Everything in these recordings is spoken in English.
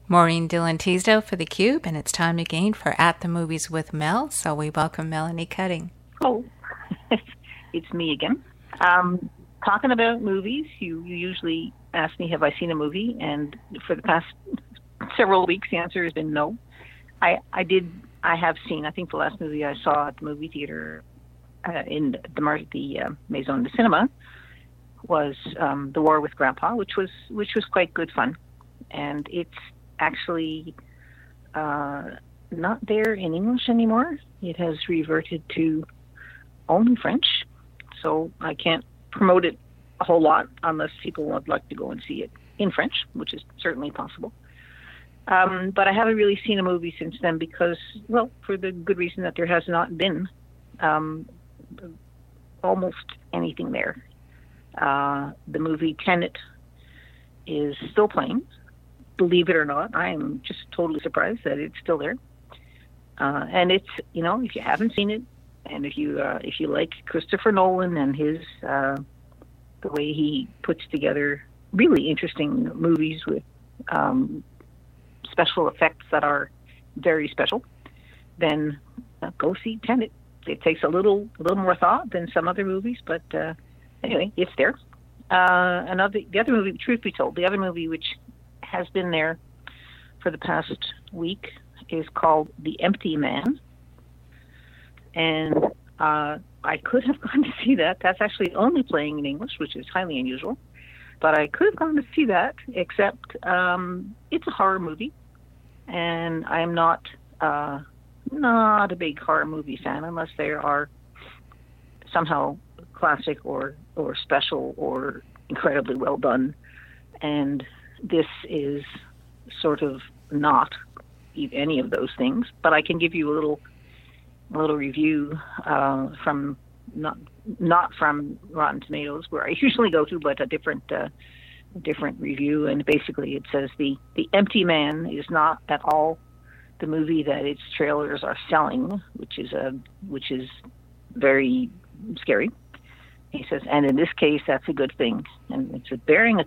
Maureen Dillon Teasdale for theCUBE, and it's time again for At the Movies with Mel, so we welcome Melanie Cutting. Oh, it's me again. Talking about movies, you usually ask me, have I seen a movie? And for the past several weeks, the answer has been no. I have seen, I think the last movie I saw at the movie theater in the Maison de Cinema was The War with Grandpa, which was quite good fun. And it's actually not there in English anymore. It has reverted to only French, so I can't promote it a whole lot unless people would like to go and see it in French, which is certainly possible. But I haven't really seen a movie since then because, well, for the good reason that there has not been almost anything there. The movie Tenet is still playing. Believe it or not, I am just totally surprised that it's still there. And it's, if you haven't seen it, and if you like Christopher Nolan and his the way he puts together really interesting movies with special effects that are very special, then go see Tenet. It takes a little more thought than some other movies, but anyway, it's there. The other movie, truth be told, the other movie which has been there for the past week is called The Empty Man. And I could have gone to see that. That's actually only playing in English, which is highly unusual. But I could have gone to see that, except it's a horror movie. And I am not a big horror movie fan unless they are somehow classic or special or incredibly well done. And this is sort of not any of those things, but I can give you a little review from not from Rotten Tomatoes, where I usually go to, but a different review. And basically, it says the Empty Man is not at all the movie that its trailers are selling, which is very scary. He says, and in this case, that's a good thing. And it's bearing a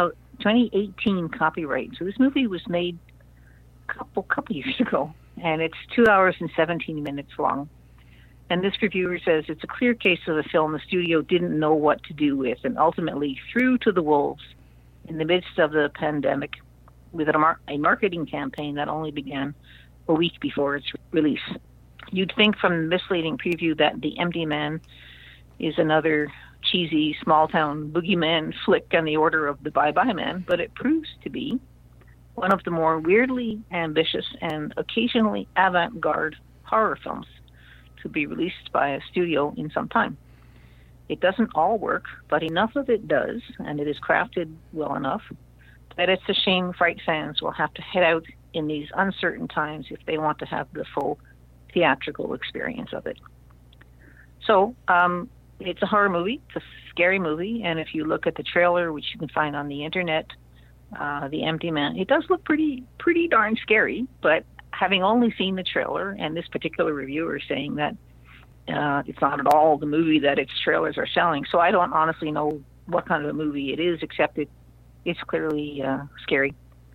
2018 copyright. So this movie was made a couple years ago, and it's 2 hours and 17 minutes long. And this reviewer says it's a clear case of a film the studio didn't know what to do with and ultimately threw to the wolves in the midst of the pandemic with a marketing campaign that only began a week before its release. You'd think from the misleading preview that The Empty Man is another cheesy small-town boogeyman flick on the order of The Bye-Bye Man, but it proves to be one of the more weirdly ambitious and occasionally avant-garde horror films to be released by a studio in some time. It doesn't all work, but enough of it does, and it is crafted well enough that it's a shame Fright fans will have to head out in these uncertain times if they want to have the full theatrical experience of it. So, it's a horror movie. It's a scary movie, and if you look at the trailer, which you can find on the internet, The Empty Man, it does look pretty darn scary. But having only seen the trailer, and this particular reviewer saying that it's not at all the movie that its trailers are selling, so I don't honestly know what kind of a movie it is, except it's clearly scary.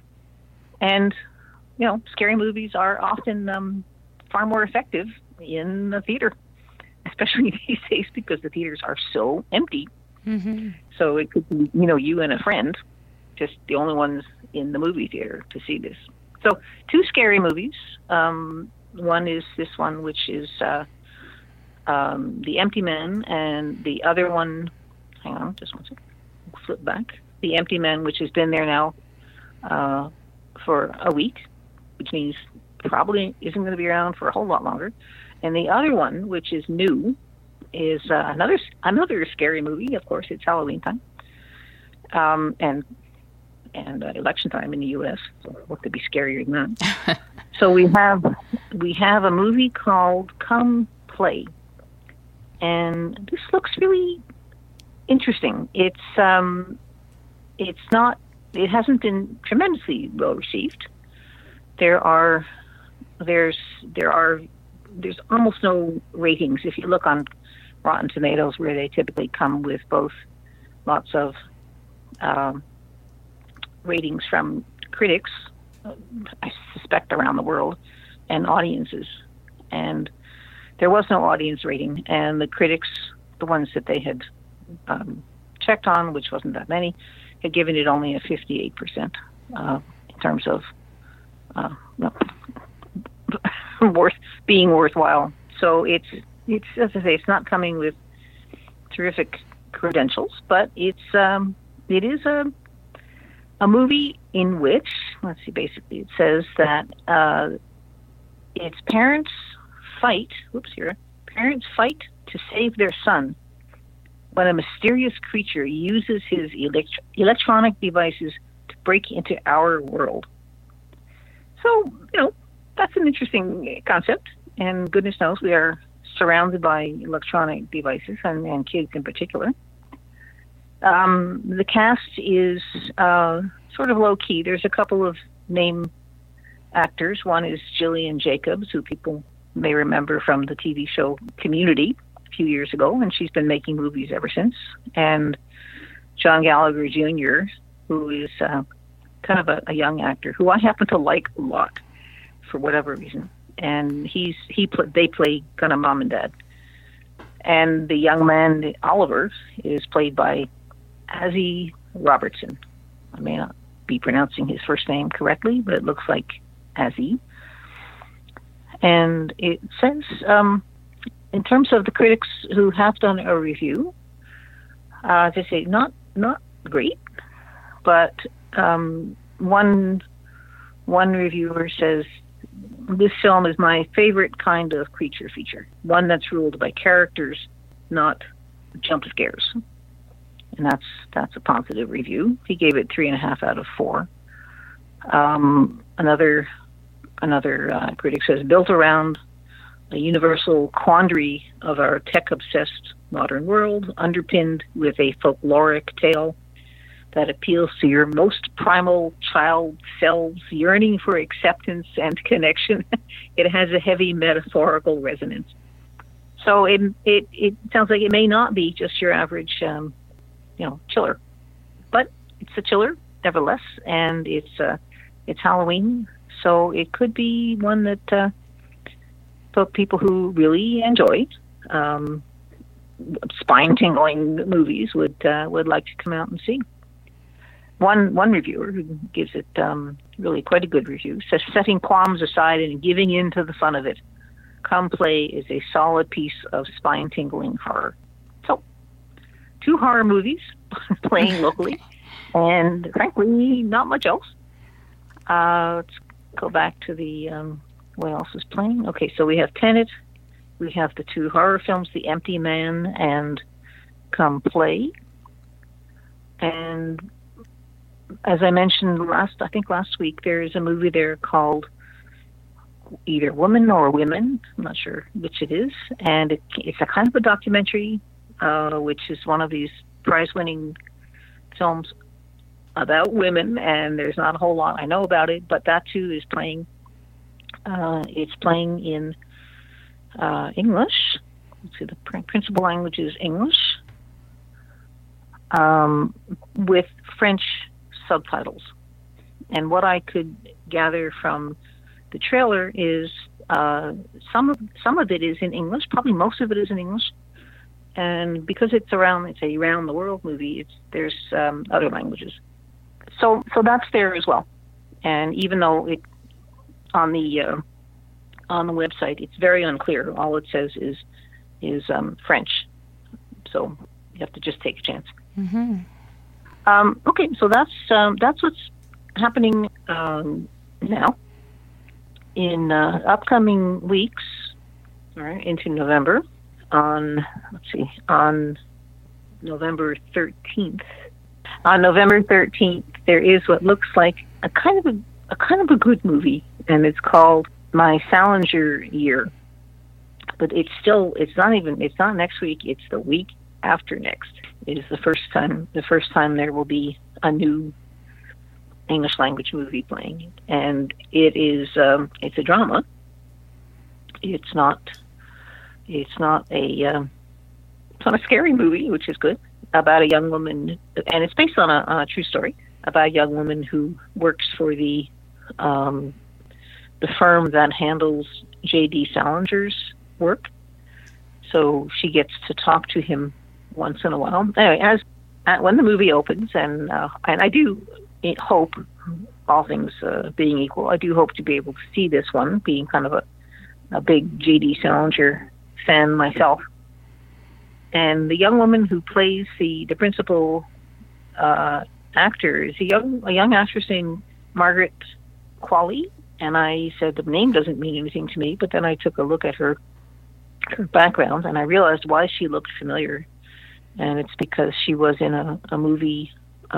And scary movies are often far more effective in the theater, especially these days because the theaters are so empty. Mm-hmm. So it could be, you and a friend, just the only ones in the movie theater to see this. So 2 scary movies. One is this one, which is The Empty Man, and the other one, hang on, just one second, flip back. The Empty Man, which has been there now for a week, which means probably isn't going to be around for a whole lot longer. And the other one, which is new, is another scary movie. Of course, it's Halloween time, and election time in the U.S. So what could be scarier than that? So we have a movie called Come Play, and this looks really interesting. It hasn't been tremendously well received. There's almost no ratings. If you look on Rotten Tomatoes, where they typically come with both lots of ratings from critics I suspect around the world, and audiences. And there was no audience rating, and the critics, the ones that they had checked on, which wasn't that many, had given it only a 58% in terms of being worthwhile. So it's as I say, it's not coming with terrific credentials, but it is a movie in which, let's see, basically it says that its parents fight to save their son when a mysterious creature uses his electronic devices to break into our world. So, that's an interesting concept, and goodness knows we are surrounded by electronic devices, and kids in particular. The cast is sort of low-key. There's a couple of name actors. One is Gillian Jacobs, who people may remember from the TV show Community a few years ago, and she's been making movies ever since. And John Gallagher Jr., who is kind of a young actor who I happen to like a lot for whatever reason. And they play kind of mom and dad. And the young man, Oliver, is played by Azzy Robertson. I may not be pronouncing his first name correctly, but it looks like Azzy. And it says, in terms of the critics who have done a review, they say not great, but one reviewer says, this film is my favorite kind of creature feature, one that's ruled by characters, not jump scares. And that's a positive review. He gave it 3.5 out of 4. Another critic says, built around a universal quandary of our tech-obsessed modern world, underpinned with a folkloric tale that appeals to your most primal child selves yearning for acceptance and connection. It has a heavy metaphorical resonance. So it sounds like it may not be just your average chiller, but it's a chiller nevertheless, and it's Halloween, so it could be one that people who really enjoy spine-tingling movies would like to come out and see. One reviewer who gives it really quite a good review says, setting qualms aside and giving in to the fun of it, Come Play is a solid piece of spine-tingling horror. So, 2 horror movies playing locally, and frankly, not much else. Let's go back to the what else is playing. Okay, so we have Tenet, we have the 2 horror films, The Empty Man and Come Play, and as I mentioned last week, there is a movie there called either Woman or Women. I'm not sure which it is, and it's a kind of a documentary, which is one of these prize-winning films about women, and there's not a whole lot I know about it, but that too is playing. It's playing in English. Let's see, the principal language is English, with French subtitles. And what I could gather from the trailer is some of it is in English. Probably most of it is in English. And because it's a round the world movie, there's other languages. So that's there as well. And even though it on the website it's very unclear, all it says is French. So you have to just take a chance. Mm-hmm. Okay, so that's what's happening now. In upcoming weeks, all right, into November, on November 13th. On November 13th, there is what looks like a kind of a good movie, and it's called My Salinger Year. But it's not next week. It's the week after next. It is the first time there will be a new English language movie playing, and it's a drama. It's not a scary movie, which is good, about a young woman, and it's based on a true story about a young woman who works for the the firm that handles J.D. Salinger's work. So she gets to talk to him once in a while. Anyway, when the movie opens, and I do hope, all things being equal, I do hope to be able to see this one, being kind of a big J.D. Salinger fan myself. And the young woman who plays the principal actor is a young actress named Margaret Qualley. And I said the name doesn't mean anything to me, but then I took a look at her background and I realized why she looked familiar. And it's because she was in a movie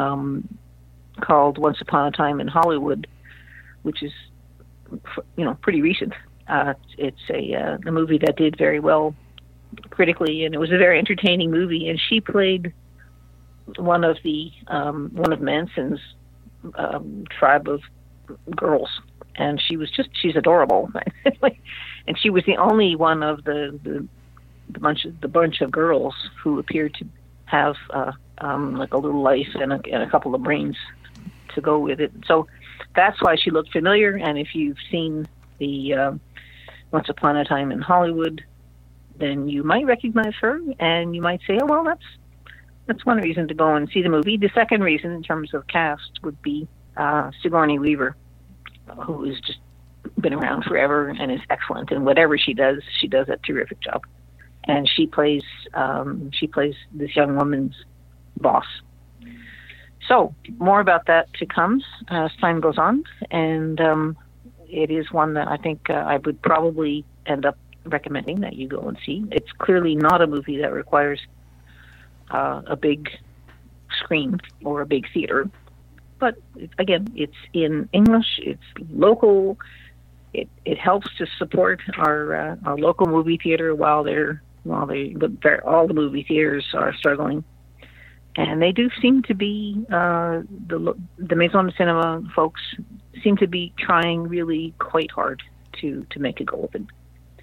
called Once Upon a Time in Hollywood, which is, pretty recent. It's a movie that did very well critically, and it was a very entertaining movie. And she played one of Manson's tribe of girls, and she's adorable. And she was the only one of the bunch of girls who appeared to have like a little life and a couple of brains to go with it. So that's why she looked familiar. And if you've seen the Once Upon a Time in Hollywood, then you might recognize her, and you might say, oh, well, that's one reason to go and see the movie. The second reason, in terms of cast, would be Sigourney Weaver, who has just been around forever and is excellent. And whatever she does a terrific job. And she plays this young woman's boss. So more about that to come as time goes on, and it is one that I think I would probably end up recommending that you go and see. It's clearly not a movie that requires a big screen or a big theater, but again, it's in English, it's local. It helps to support our local movie theater while all the movie theaters are struggling. And they do seem to be, the Maison de Cinema folks seem to be trying really quite hard to make it go open.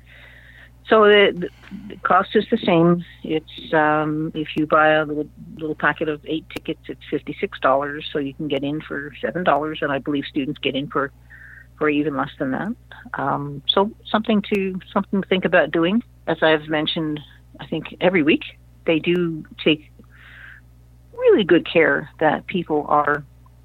So the cost is the same. It's if you buy a little packet of 8 tickets, it's $56, so you can get in for $7, and I believe students get in for even less than that. So something to think about doing. As I've mentioned, I think every week, they do take really good care that people are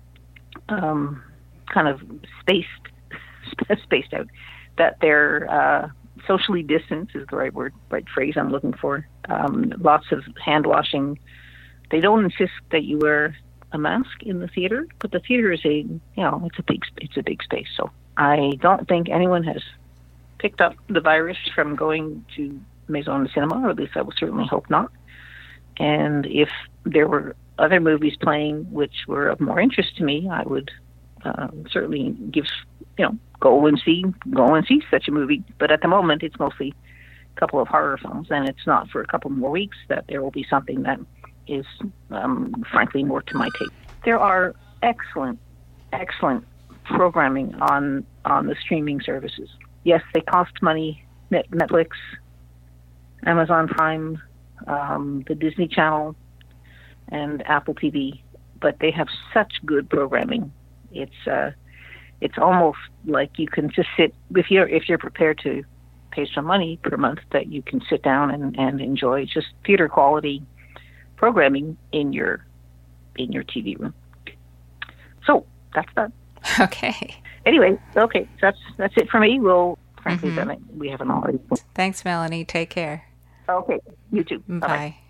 kind of spaced out, that they're socially distanced is the right phrase I'm looking for. Lots of hand washing. They don't insist that you wear a mask in the theater, but the theater is it's a big space. So I don't think anyone has picked up the virus from going to Maison de Cinema, or at least I will certainly hope not. And if there were other movies playing which were of more interest to me, I would certainly go and see such a movie. But at the moment, it's mostly a couple of horror films, and it's not for a couple more weeks that there will be something that is, frankly, more to my taste. There are excellent programming on the streaming services. Yes, they cost money. Netflix, Amazon Prime, the Disney Channel, and Apple TV, but they have such good programming. It's almost like you can just sit, if you're prepared to pay some money per month, that you can sit down and enjoy just theater quality programming in your TV room. So that's that. Okay. Anyway, okay, that's it for me. We'll frankly we haven't already. Thanks, Melanie. Take care. Okay, you too. Bye.